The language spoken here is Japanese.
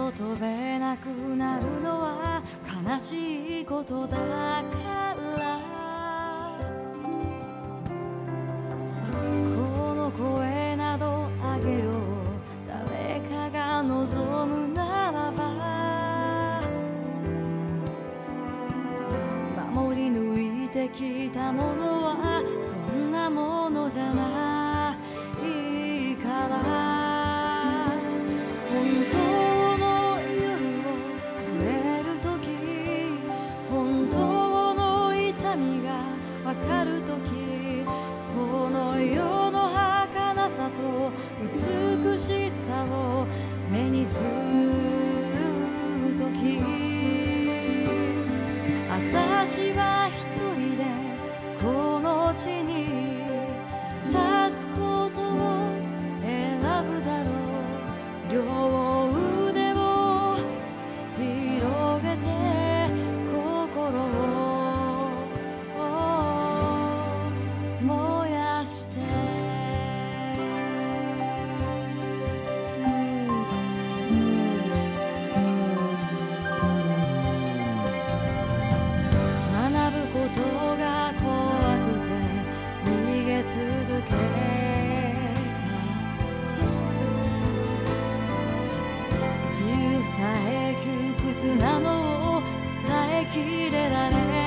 飛べなくなるのは悲しいことだからこの声などあげよう誰かが望むならば守り抜いてきたものはそんなものじゃないから本当の夜を越えるとき本当の痛みがわかるときこの世の儚さと美しさを目にするとき私は一人でこの地に立つことを選ぶだろう両腕を広げて心を燃やして学ぶことが怖くて逃げ続け自由さえ窮屈なのを伝えきれられ